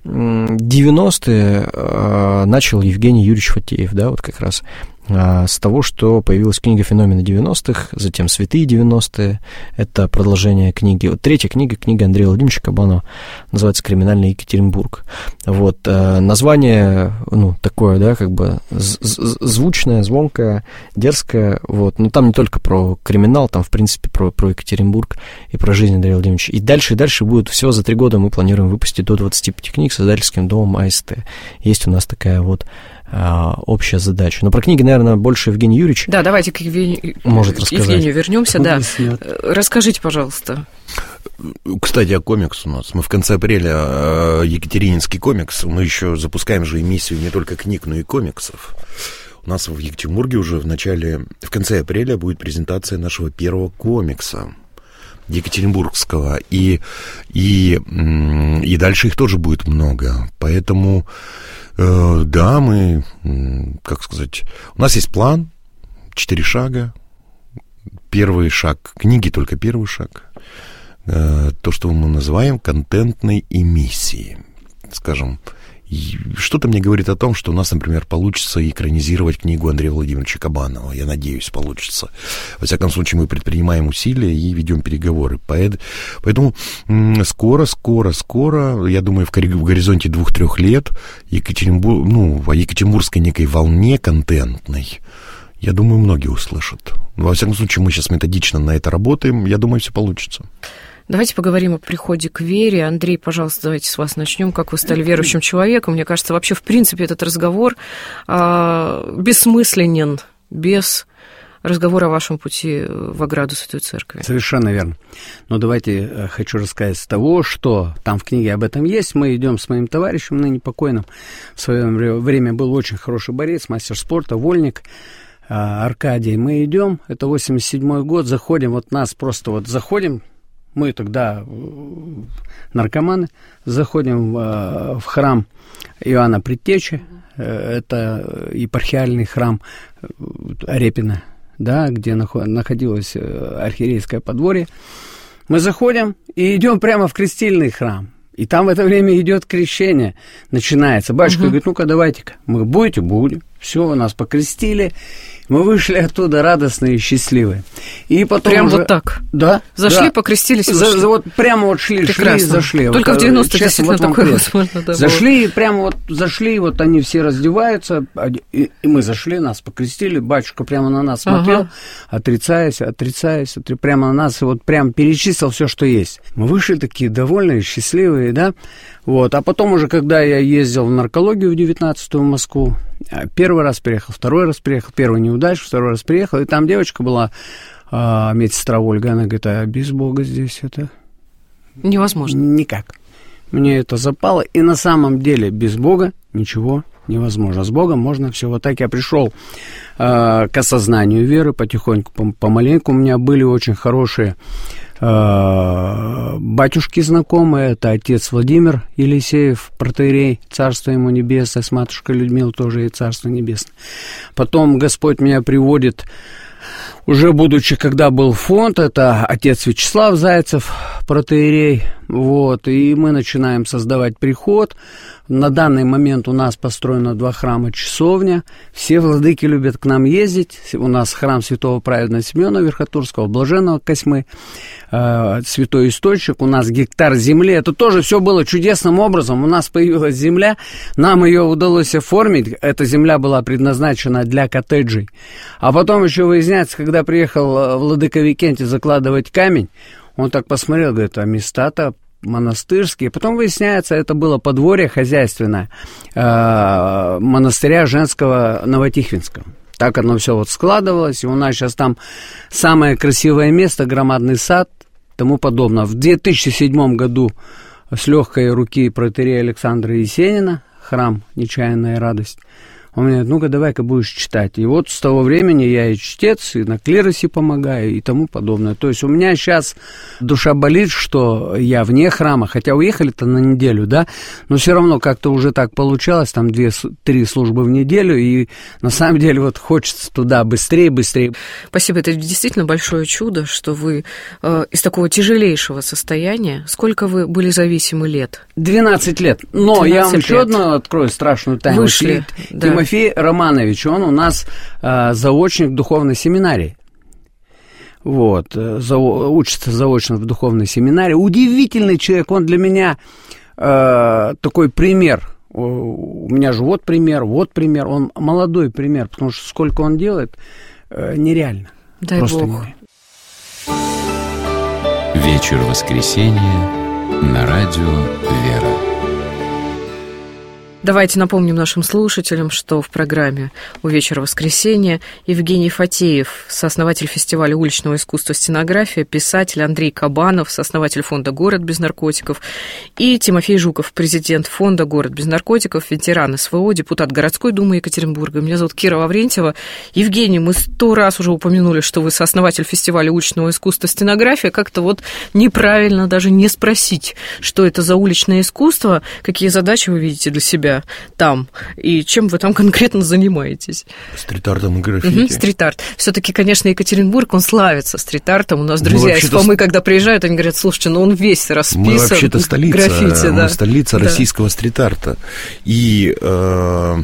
девяностые э, начал Евгений Юрьевич Фатеев, да, вот как раз с того, что появилась книга «Феномены девяностых», затем «Святые девяностые», это продолжение книги. Вот третья книга, книга Андрея Владимировича Кабанова, называется «Криминальный Екатеринбург». Вот, название, ну, такое, да, как бы звучное, звонкое, дерзкое, вот, но там не только про криминал, там, в принципе, про, про Екатеринбург и про жизнь Андрея Владимировича. И дальше, и дальше будет всего за три года мы планируем выпустить до двадцати пяти книг с издательским домом АСТ. Есть у нас такая вот общая задача. Но про книги, наверное, больше Евгений Юрьевич. Да, давайте к Евгению, может рассказать. Евгению вернемся. Да. Расскажите, пожалуйста. Кстати, о комикс у нас. Мы в конце апреля Екатерининский комикс. Мы еще запускаем же эмиссию не только книг, но и комиксов. У нас в Екатеринбурге уже в начале, в конце апреля будет презентация нашего первого комикса екатеринбургского. И, и, и дальше их тоже будет много. Поэтому да, мы, как сказать, у нас есть план, четыре шага. Первый шаг книги, только первый шаг. То, что мы называем контентной эмиссией. Скажем, что-то мне говорит о том, что у нас, например, получится экранизировать книгу Андрея Владимировича Кабанова. Я надеюсь, получится. Во всяком случае, мы предпринимаем усилия и ведем переговоры. Поэтому скоро, скоро, скоро, я думаю, в горизонте двух-трех лет Екатеринбург, ну, о екатеринбургской некой волне контентной, я думаю, многие услышат. Во всяком случае, мы сейчас методично на это работаем. Я думаю, все получится. Давайте поговорим о приходе к вере. Андрей, пожалуйста, давайте с вас начнем. Как вы стали верующим человеком? Мне кажется, вообще, в принципе, этот разговор э, бессмысленен без разговора о вашем пути в ограду Святой Церкви. Совершенно верно. Но давайте хочу рассказать с того, что там в книге об этом есть. Мы идем с моим товарищем, ныне покойным. В свое время был очень хороший борец, мастер спорта, вольник. Аркадий. Мы идем, это восемьдесят седьмой год, заходим, вот нас просто вот заходим, мы тогда наркоманы, заходим в, в храм Иоанна Предтечи, это епархиальный храм Репина, да, где находилось архиерейское подворье. Мы заходим и идем прямо в крестильный храм. И там в это время идет крещение, начинается. Батюшка угу. говорит, ну-ка, давайте-ка, мы будете, будем. Все, нас покрестили, мы вышли оттуда радостные и счастливые. И потом прям уже... вот так? Да. Зашли, да. покрестились и За, за, вот прямо вот шли, прекрасно. шли и зашли. Только вот, в девяностых честно, действительно вот такое возможно, да, зашли, и прямо вот зашли, вот они все раздеваются, и, и мы зашли, нас покрестили, батюшка прямо на нас смотрел, ага. отрицаясь, отрицаясь, отри... прямо на нас, и вот прям перечислил все, что есть. Мы вышли такие довольные, счастливые, да, вот. А потом уже, когда я ездил в наркологию в девятнадцатую в Москву, первый раз приехал, второй раз приехал, первый неудача, второй раз приехал, и там девочка была, а, медсестра Ольга, она говорит, а без Бога здесь это... Невозможно. Никак. Мне это запало, и на самом деле без Бога ничего невозможно. С Богом можно все. Вот так я пришел э, к осознанию веры потихоньку, помаленьку. У меня были очень хорошие э, батюшки знакомые. Это отец Владимир Елисеев, протоиерей, царство ему небесное, с матушкой Людмилой тоже и царство небесное. Потом Господь меня приводит, уже будучи, когда был фонд, это отец Вячеслав Зайцев, протоиерей, вот, и мы начинаем создавать приход. На данный момент у нас построено два храма часовня, все владыки любят к нам ездить, у нас храм святого праведного Симеона Верхотурского, блаженного Косьмы, э, святой источник, у нас гектар земли, это тоже все было чудесным образом, у нас появилась земля, нам ее удалось оформить, эта земля была предназначена для коттеджей, а потом еще выясняется, когда приехал владыка Викентий закладывать камень, он так посмотрел, говорит, а места-то монастырские. Потом выясняется, это было подворье хозяйственное э, монастыря женского Новотихвинского. Так оно все вот складывалось, и у нас сейчас там самое красивое место, громадный сад, тому подобное. В две тысячи седьмом году с легкой руки протоиерея Александра Есенина, храм «Нечаянная радость», он мне говорит, ну-ка, давай-ка будешь читать. И вот с того времени я и чтец, и на клиросе помогаю, и тому подобное. То есть у меня сейчас душа болит, что я вне храма, хотя уехали-то на неделю, да, но все равно как-то уже так получалось, там две-три службы в неделю, и на самом деле вот хочется туда быстрее, быстрее. Спасибо, это действительно большое чудо, что вы э, из такого тяжелейшего состояния, сколько вы были зависимы лет? двенадцать лет. Но я вам лет. еще одну открою страшную тайну. Вышли, да. Тимофей Романович, он у нас э, заочник в духовной семинарии. Вот, за, учится заочно в духовной семинарии. Удивительный человек, он для меня э, такой пример. У меня же вот пример, вот пример. Он молодой пример, потому что сколько он делает, э, нереально. Дай Просто Бог. нереально. Вечер воскресенья на радио «Вера». Давайте напомним нашим слушателям, что в программе «У вечера воскресенья» Евгений Фатеев, сооснователь фестиваля уличного искусства «Стенография», писатель Андрей Кабанов, сооснователь фонда «Город без наркотиков», и Тимофей Жуков, президент фонда «Город без наркотиков», ветеран СВО, депутат городской думы Екатеринбурга. Меня зовут Кира Лаврентьева. Евгений, мы сто раз уже упомянули, что вы сооснователь фестиваля уличного искусства «Стенография». Как-то вот неправильно даже не спросить, что это за уличное искусство, какие задачи вы видите для себя там, и чем вы там конкретно занимаетесь? Стрит-артом и граффити. Угу, стрит-арт. Все-таки, конечно, Екатеринбург, он славится стрит-артом. У нас друзья из Фомы, когда приезжают, они говорят, слушайте, ну он весь расписан. Мы вообще-то столица, граффити, мы да. столица да. российского стрит-арта. И... Э,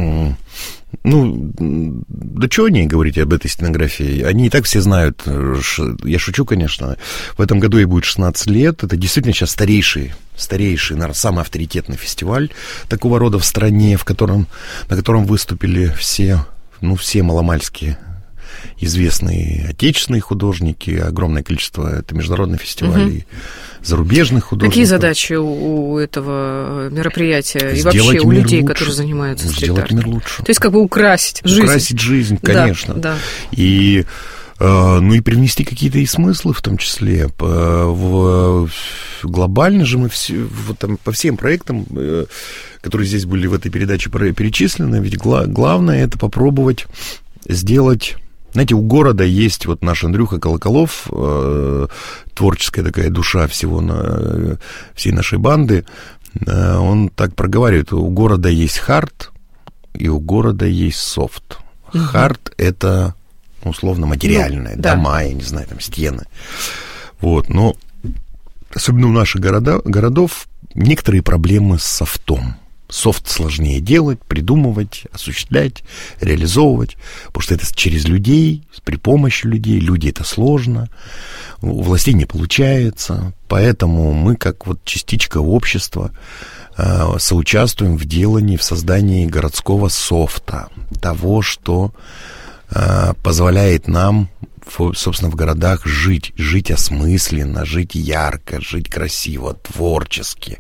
Ну, да чего они говорить об этой стенографии? Они и так все знают, я шучу, конечно, в этом году ей будет шестнадцать лет, это действительно сейчас старейший, старейший, наверное, самый авторитетный фестиваль такого рода в стране, в котором, на котором выступили все, ну, все маломальские известные отечественные художники, огромное количество, это международный фестиваль, угу. зарубежных художников. Какие задачи у, у этого мероприятия и сделать вообще у людей, лучше. которые занимаются стрит-артом? Сделать мир лучше. То есть как бы украсить жизнь. Украсить жизнь, конечно. Да, да. И, ну, и привнести какие-то и смыслы, в том числе. В, глобально же мы все, вот там, по всем проектам, которые здесь были в этой передаче перечислены, ведь главное это попробовать сделать... Знаете, у города есть вот наш Андрюха Колоколов, э, творческая такая душа всего на, всей нашей банды. Э, он так проговаривает, у города есть хард, и у города есть софт. Угу. Хард — это, условно, материальное, ну, дома, да. я не знаю, там, стены. Вот, но особенно у наших города, городов некоторые проблемы с софтом. Софт сложнее делать, придумывать, осуществлять, реализовывать, потому что это через людей, при помощи людей. Люди — это сложно, у властей не получается, поэтому мы, как вот частичка общества, соучаствуем в делании, в создании городского софта, того, что позволяет нам, собственно, в городах жить, жить осмысленно, жить ярко, жить красиво, творчески.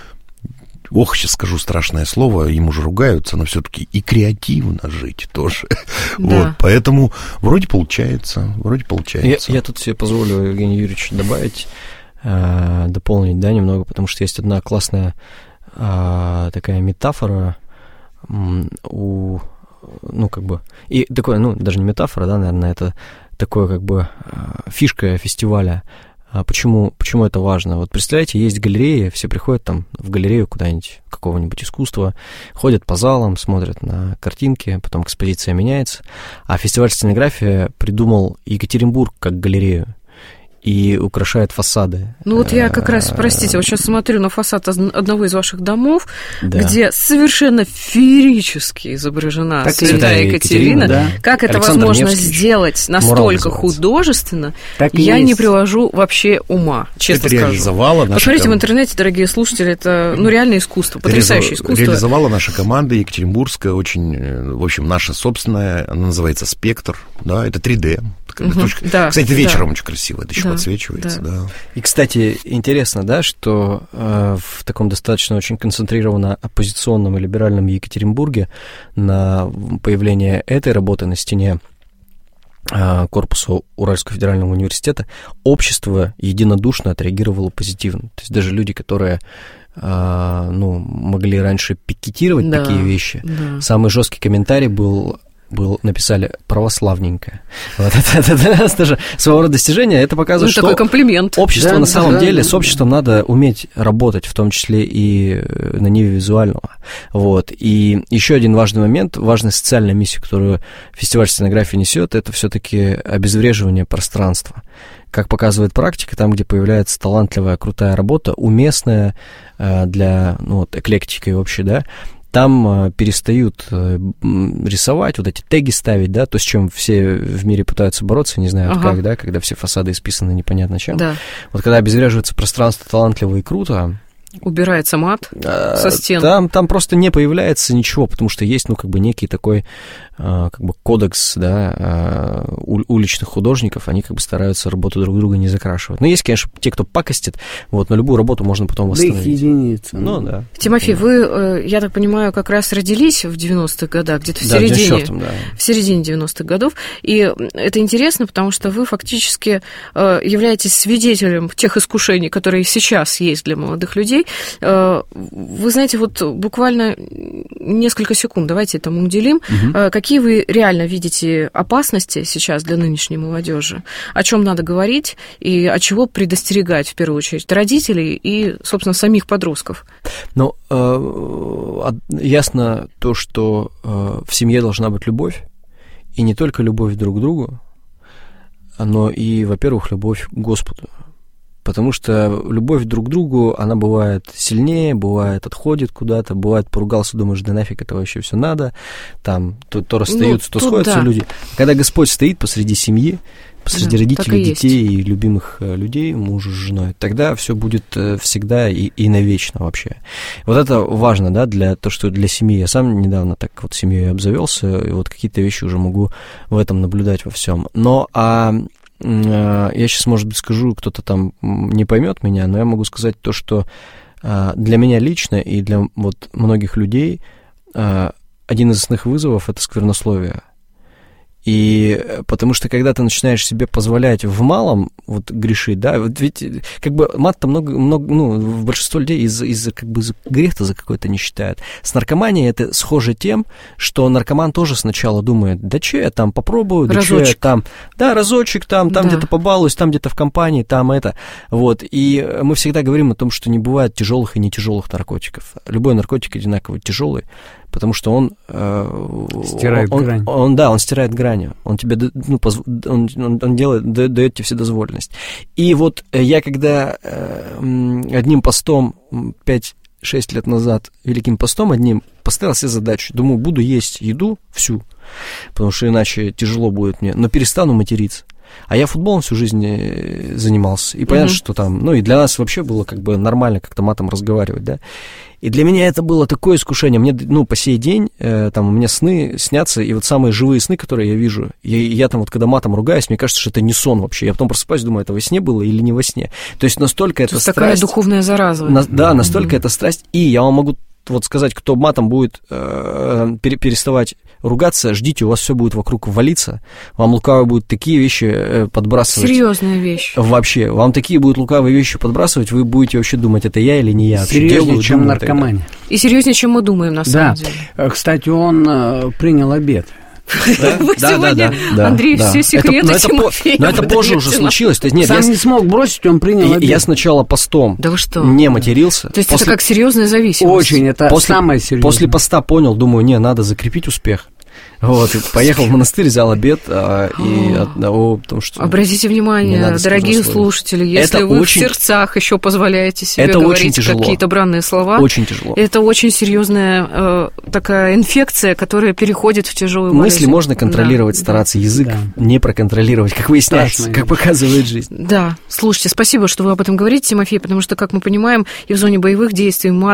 Ох, сейчас скажу страшное слово, им уже ругаются, но все-таки и креативно жить тоже. Да. Вот, поэтому вроде получается, вроде получается. Я, я тут себе позволю, Евгений Юрьевич, добавить, э, дополнить, да, немного, потому что есть одна классная э, такая метафора э, у, ну, как бы, и такое, ну, даже не метафора, да, наверное, это такое, как бы, э, фишка фестиваля. А почему, почему это важно? Вот представляете, есть галереи, все приходят там в галерею куда-нибудь, какого-нибудь искусства, ходят по залам, смотрят на картинки, потом экспозиция меняется. А фестиваль «Стенография» придумал Екатеринбург как галерею и украшает фасады. Ну вот я как раз, простите, вот сейчас смотрю на фасад одного из ваших домов, да. где совершенно феерически изображена так Святая Екатерина. Екатерина да. Как это Александр возможно Невский сделать настолько художественно, так я есть. Не привожу вообще ума, честно это скажу. Посмотрите ком... в интернете, дорогие слушатели, это ну, реальное искусство, потрясающее Реализов... искусство. Реализовала наша команда Екатеринбургская, очень, в общем, наша собственная, она называется «Спектр», да, это три дэ. Угу, точка. Да, Кстати, вечером да. очень красиво, это еще да. подсвечивается, да. да. И, кстати, интересно, да, что э, в таком достаточно очень концентрированно оппозиционном и либеральном Екатеринбурге на появление этой работы на стене э, корпуса Уральского федерального университета общество единодушно отреагировало позитивно. То есть даже люди, которые э, ну, могли раньше пикетировать да, такие вещи, да. Самый жесткий комментарий был... был, написали православненько. Вот это, это, это, это тоже своего рода достижение. Это показывает, ну, что такой комплимент. Общество да, на самом да, деле, да, с обществом да. надо уметь работать, в том числе и на ниве визуального. Вот. И еще один важный момент, важная социальная миссия, которую фестиваль сценографии несет, это все-таки обезвреживание пространства. Как показывает практика, там, где появляется талантливая, крутая работа, уместная для ну, вот, эклектики общей, да, там перестают рисовать, вот эти теги ставить, да, то, с чем все в мире пытаются бороться, не знают ага. как, да, когда все фасады исписаны непонятно чем. Да. Вот когда обезвреживается пространство талантливо и круто, убирается мат а, со стен. Там, там просто не появляется ничего, потому что есть, ну, как бы некий такой, а, как бы кодекс, да, а, у, уличных художников, они как бы стараются работу друг друга не закрашивать. Но есть, конечно, те, кто пакостит, вот, но любую работу можно потом восстановить. Да их единицы. Ну, да. Тимофей, да. вы, я так понимаю, как раз родились в девяностых годах, где-то в да, середине, да. в середине девяностых годов, и это интересно, потому что вы фактически являетесь свидетелем тех искушений, которые сейчас есть для молодых людей. Вы знаете, вот буквально несколько секунд давайте этому уделим. Угу. Какие вы реально видите опасности сейчас для нынешней молодежи? О чем надо говорить и от чего предостерегать, в первую очередь, родителей и, собственно, самих подростков? Ну, э, ясно то, что э, в семье должна быть любовь, и не только любовь друг к другу, но и, во-первых, любовь к Господу. Потому что любовь друг к другу, она бывает сильнее, бывает отходит куда-то, бывает поругался, думаешь, да нафиг это вообще все надо, там то, то расстаются, ну, то сходятся да. люди. Когда Господь стоит посреди семьи, посреди да, родителей, и детей есть. И любимых людей, мужа с женой, тогда все будет всегда и, и навечно вообще. Вот это важно, да, для то, что для семьи. Я сам недавно так вот семьей обзавелся, и вот какие-то вещи уже могу в этом наблюдать во всем. Но а я сейчас, может быть, скажу, кто-то там не поймет меня, но я могу сказать то, что для меня лично и для вот многих людей один из основных вызовов — это сквернословие. И потому что когда ты начинаешь себе позволять в малом вот грешить, да, вот ведь как бы мат-то много, много, ну, большинство людей из-за, из-за как бы грех-то за какой-то не считают. С наркоманией это схоже тем, что наркоман тоже сначала думает, да че я там попробую, да че я там, да, разочек там, там да. где-то побалуюсь, там где-то в компании, там это, вот. И мы всегда говорим о том, что не бывает тяжелых и не тяжелых наркотиков. Любой наркотик одинаково тяжелый, потому что он... Э, стирает он, грань. Он, он, да, он стирает грани. Он тебе, ну, позв... он, он, он делает, дает тебе вседозволенность. И вот я когда э, одним постом пять-шесть лет назад, Великим постом одним, поставил себе задачу, думаю, буду есть еду всю, потому что иначе тяжело будет мне, но перестану материться. А я футболом всю жизнь занимался. И понятно, mm-hmm. что там... Ну, и для нас вообще было как бы нормально как-то матом разговаривать, да. И для меня это было такое искушение. Мне, ну, по сей день, э, там, у меня сны снятся, и вот самые живые сны, которые я вижу, я, я там вот, когда матом ругаюсь, мне кажется, что это не сон вообще. Я потом просыпаюсь, думаю, это во сне было или не во сне. То есть настолько это страсть... такая духовная зараза. На, да, настолько mm-hmm. это страсть. И я вам могу вот сказать, кто матом будет э, переставать ругаться, ждите, у вас все будет вокруг валиться, вам лукавые будут такие вещи э, подбрасывать. Серьезная вещь. Вообще, вам такие будут лукавые вещи подбрасывать, вы будете вообще думать, это я или не я. Серьезнее, чем наркомания. И серьезнее, чем мы думаем, на самом да. деле. Кстати, он э, принял обед. Да? Вы да, сегодня, да, да, Андрей, да, все секреты это, Тимофея. Но это позже уже случилось. То есть, нет, Сам я, не смог бросить, он принял я, обед. Я сначала постом да вы что? не матерился. То есть после, это как серьезная зависимость? Очень, это после, самое серьезное. После поста понял, думаю, не, надо закрепить успех. Вот, и поехал в монастырь, взял обед, а, и от того, потому что... Обратите внимание, дорогие слушатели, если это вы очень... в сердцах еще позволяете себе это говорить какие-то бранные слова, очень тяжело. Это очень серьезная э, такая инфекция, которая переходит в тяжелую болезнь. Мысли можно контролировать, да, стараться, да, язык да. не проконтролировать, как выясняется, страшно, как показывает жизнь. Да, слушайте, спасибо, что вы об этом говорите, Тимофей, потому что, как мы понимаем, и в зоне боевых действий мат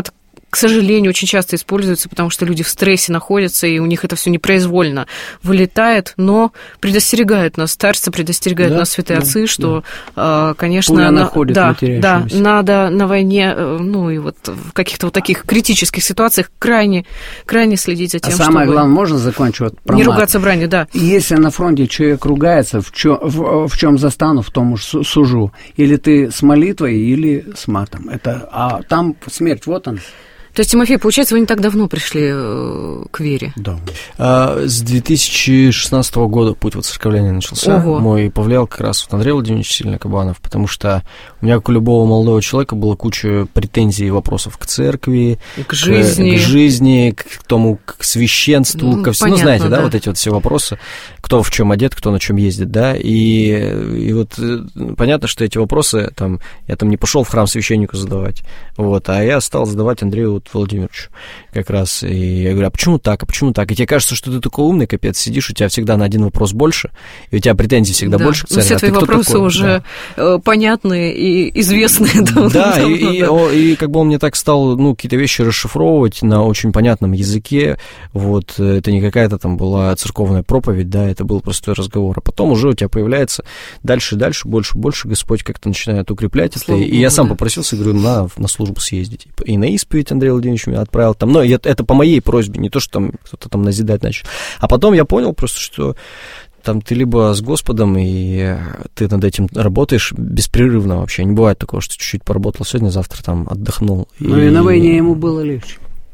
к сожалению, очень часто используется, потому что люди в стрессе находятся, и у них это все непроизвольно вылетает, но предостерегают нас, старцы предостерегают да, нас, святые да, отцы, что, да. конечно, Пуля на, находит да, да, надо на войне, ну и вот в каких-то вот таких критических ситуациях крайне, крайне следить за тем, а самое чтобы главное, можно закончить вот про не мат? ругаться бранью, да. Если на фронте человек ругается, в чем, в, в чем застану, в том уж сужу. Или ты с молитвой, или с матом. Это, а там смерть, вот он. То есть, Тимофей, получается, вы не так давно пришли э, к вере? Да. А, с две тысячи шестнадцатого года путь воцерковления начался. Ого. Мой повлиял как раз вот Андрей Владимирович сильно Кабанов, потому что у меня, как у любого молодого человека, было куча претензий и вопросов к церкви, к жизни, к, к, жизни, к тому, к священству, ну, ко всему. Ну, знаете, да, да, вот эти вот все вопросы, кто в чем одет, кто на чем ездит, да, и, и вот понятно, что эти вопросы, там, я там не пошел в храм священнику задавать, вот, а я стал задавать Андрею Владимировичу как раз, и я говорю, а почему так, а почему так, и тебе кажется, что ты такой умный, капец, сидишь, у тебя всегда на один вопрос больше, и у тебя претензий всегда да. больше к церкви. Ну, все а твои вопросы такой? уже да. понятные и известные. Да, и, и, и, и как бы он мне так стал, ну, какие-то вещи расшифровывать на очень понятном языке, вот, это не какая-то там была церковная проповедь, да, это был простой разговор, а потом уже у тебя появляется дальше и дальше, больше и больше, Господь как-то начинает укреплять это, и, и я сам да. попросился, говорю, на, на службу съездить, и на исповедь Андрей Владимирович меня отправил там, но это по моей просьбе, не то, что там кто-то там назидать начал, а потом я понял просто, что там ты либо с Господом, и ты над этим работаешь беспрерывно вообще. Не бывает такого, что чуть-чуть поработал сегодня, завтра там отдохнул. Ну и, и на войне ему было легче.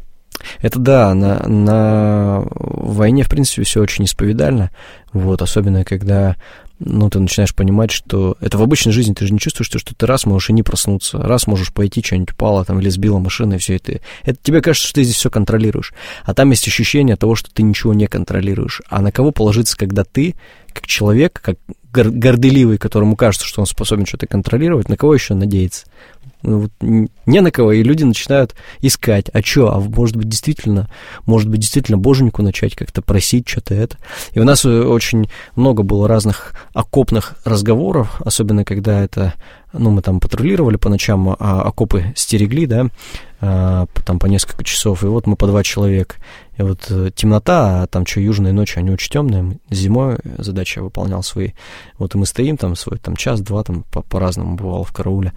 Это да, на, на войне, в принципе, все очень исповедально, вот, особенно когда, ну, ты начинаешь понимать, что это в обычной жизни ты же не чувствуешь, что ты раз можешь и не проснуться, раз можешь пойти, что-нибудь упало, там, или сбила машина, и все это. Это тебе кажется, что ты здесь все контролируешь, а там есть ощущение того, что ты ничего не контролируешь. А на кого положиться, когда ты, как человек, как горделивый, которому кажется, что он способен что-то контролировать, на кого еще надеяться? Ну, вот, не на кого, и люди начинают искать, а что, а может быть действительно, может быть действительно боженьку начать как-то просить что-то это. И у нас очень много было разных окопных разговоров, особенно когда это, ну, мы там патрулировали по ночам, а окопы стерегли, да, а, там по несколько часов, и вот мы по два человека. И вот темнота, а там что, южная ночь, они очень темные, зимой задачи я выполнял свои. Вот и мы стоим там свой там час-два, там по- по-разному бывало в карауле.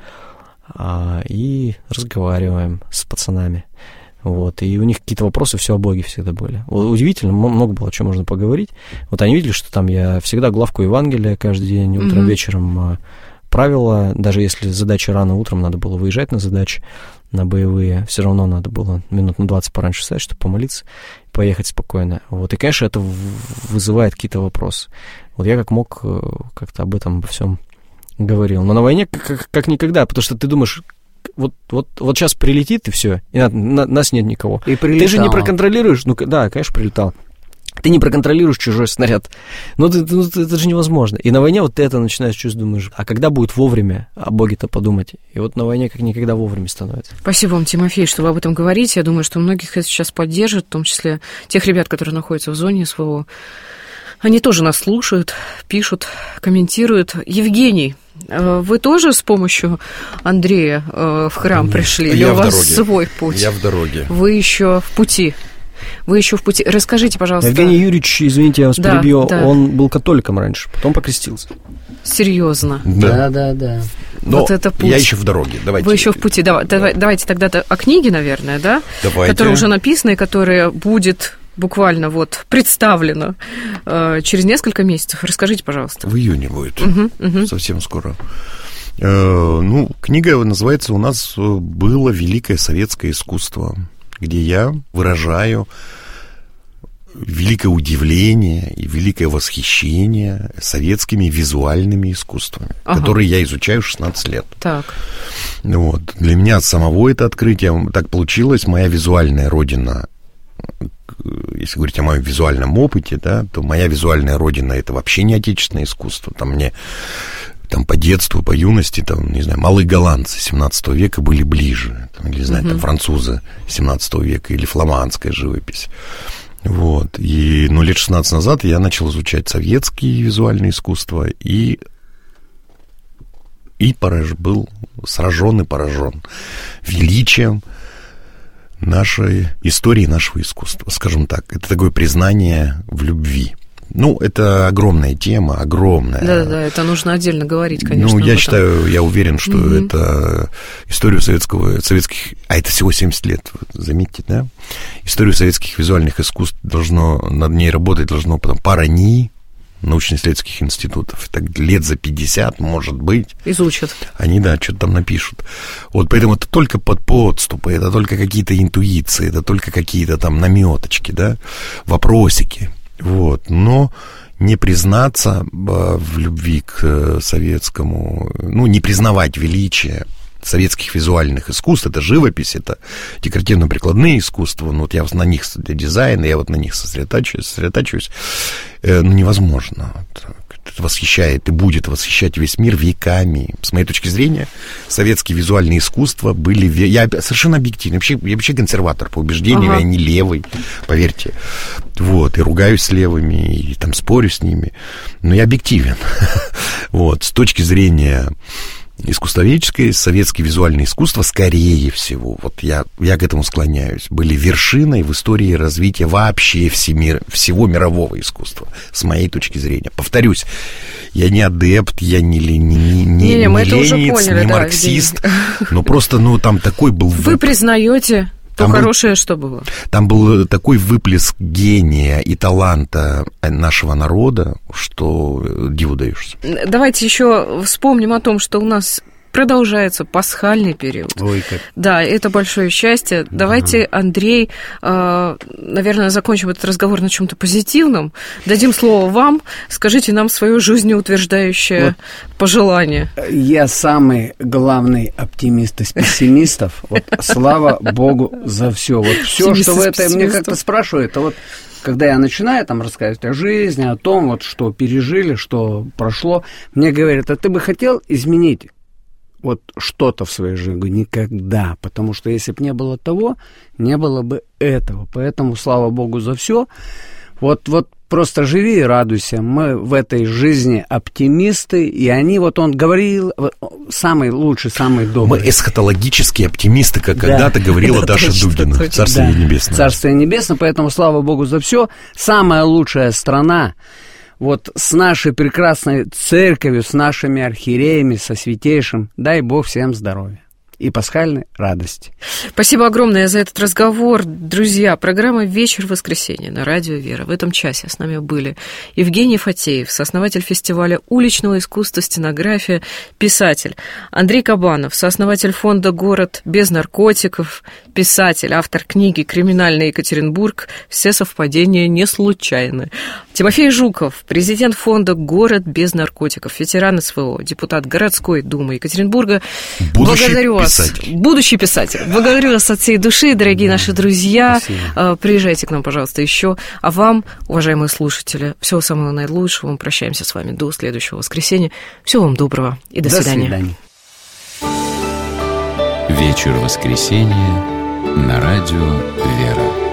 И разговариваем с пацанами. Вот, и у них какие-то вопросы все о Боге всегда были. Удивительно, много было о чем можно поговорить. Вот они видели, что там я всегда главку Евангелия каждый день, утром, mm-hmm. вечером правила. Даже если задача рано утром, надо было выезжать на задачи, на боевые, все равно надо было минут на двадцать пораньше встать, чтобы помолиться, поехать спокойно. Вот, и, конечно, это вызывает какие-то вопросы. Вот я как мог как-то об этом, обо всем говорил. Но на войне как, как, как никогда, потому что ты думаешь, вот, вот, вот сейчас прилетит, и все, и на, на, нас нет никого. И прилетал. Ты же не проконтролируешь, ну да, конечно, прилетал. Ты не проконтролируешь чужой снаряд. Но ты, ну, это же невозможно. И на войне вот ты это начинаешь чувствовать, думаешь, а когда будет вовремя о Боге-то подумать? И вот на войне как никогда вовремя становится. Спасибо вам, Тимофей, что вы об этом говорите. Я думаю, что многих это сейчас поддержит, в том числе тех ребят, которые находятся в зоне СВО. Они тоже нас слушают, пишут, комментируют. Евгений, вы тоже с помощью Андрея в храм пришли? Или я у вас дороге. свой путь? Я в дороге. Вы еще в пути. Вы еще в пути. Расскажите, пожалуйста. Евгений Юрьевич, извините, я вас да, перебью, да. он был католиком раньше, потом покрестился. Серьезно? Да, да, да. Но вот это путь. я еще в дороге. Давайте. Вы еще в пути. Давай, да. давай, давайте тогда о книге, наверное, да? Давайте. Которая уже написана и которая будет буквально вот представлена э, через несколько месяцев. Расскажите, пожалуйста. В июне будет. Угу, угу. Совсем скоро. Э, ну, книга называется «У нас было великое советское искусство», где я выражаю великое удивление и великое восхищение советскими визуальными искусствами, ага. которые я изучаю шестнадцать лет. Так. Вот. Для меня самого это открытие так получилось. Моя визуальная родина, если говорить о моем визуальном опыте, да, то моя визуальная родина — это вообще не отечественное искусство. Там мне там по детству, по юности, там, не знаю, малые голландцы семнадцатого века были ближе, там, или, не знаю, uh-huh. там, французы семнадцатого века или фламандская живопись. Вот. И, ну, лет шестнадцать назад я начал изучать советские визуальные искусства и, и пораж, был сражен и поражен величием, нашей истории, нашего искусства, скажем так. Это такое признание в любви. Ну, это огромная тема, огромная. Да-да, это нужно отдельно говорить, конечно. Ну, я считаю, я уверен, что mm-hmm. это историю советского, советских... А это всего семьдесят лет, заметьте, да? Историю советских визуальных искусств должно... Над ней работать должно потом пара НИИ, научно-исследовательских институтов. Так лет за пятьдесят, может быть. Изучат. Они, да, что-то там напишут. Вот поэтому это только под подступы, это только какие-то интуиции, это только какие-то там наметочки, да, вопросики. Вот, но не признаться в любви к советскому, ну, не признавать величие советских визуальных искусств, это живопись, это декоративно-прикладные искусства, ну, вот я на них, дизайн, я вот на них сосредотачиваюсь, сосредотачиваюсь, э, ну, невозможно. Это восхищает и будет восхищать весь мир веками. С моей точки зрения, советские визуальные искусства были... Я совершенно объективный. Вообще, я вообще консерватор по убеждениям, ага. Я не левый, поверьте. Вот, и ругаюсь с левыми, и там спорю с ними. Но я объективен. Вот, с точки зрения искусствоведческое, советские визуальные искусства, скорее всего, вот я, я к этому склоняюсь, были вершиной в истории развития вообще всемир, всего мирового искусства, с моей точки зрения. Повторюсь, я не адепт, я не, не, не, не, не, не ленинец, не да, марксист, где... но просто, ну, там такой был... Вы вып... признаете... То там хорошее, был, что было? Там был такой выплеск гения и таланта нашего народа, что диву даешься. Давайте еще вспомним о том, что у нас продолжается пасхальный период. Ой, как. Да, это большое счастье. Да. Давайте, Андрей, наверное, закончим этот разговор на чем-то позитивном. Дадим слово вам. Скажите нам свое жизнеутверждающее вот. Пожелание. Я самый главный оптимист из пессимистов. Вот, слава Богу за все. Вот все, что в это мне как-то спрашивают, это вот когда я начинаю там рассказывать о жизни, о том, вот, что пережили, что прошло, мне говорят, а ты бы хотел изменить вот что-то в своей жизни? Говорю, никогда, потому что если бы не было того, не было бы этого. Поэтому слава Богу за все. Вот, вот просто живи и радуйся. Мы в этой жизни оптимисты, и они, вот он говорил, самый лучший, самый добрый. Мы эсхатологические оптимисты, как да. когда-то говорила да, Даша точно, Дугина. Точно. Царствие да. небесное. Царствие небесное, поэтому слава Богу за все. Самая лучшая страна. Вот с нашей прекрасной церковью, с нашими архиереями, со святейшим, дай Бог всем здоровья и пасхальной радости. Спасибо огромное за этот разговор. Друзья, программа «Вечер воскресенья» на радио «Вера». В этом часе с нами были Евгений Фатеев, сооснователь фестиваля уличного искусства «Стенография», писатель. Андрей Кабанов, сооснователь фонда «Город без наркотиков», писатель, автор книги «Криминальный Екатеринбург. Все совпадения не случайны». Тимофей Жуков, президент фонда «Город без наркотиков», ветеран СВО, депутат городской думы Екатеринбурга. Будущий Благодарю вас. Писатель. Будущий писатель. Благодарю вас от всей души, дорогие наши друзья. Спасибо. Приезжайте к нам, пожалуйста, еще. А вам, уважаемые слушатели, всего самого наилучшего. Мы прощаемся с вами до следующего воскресенья. Всего вам доброго и до, до свидания. свидания. Вечер воскресенья на радио «Вера».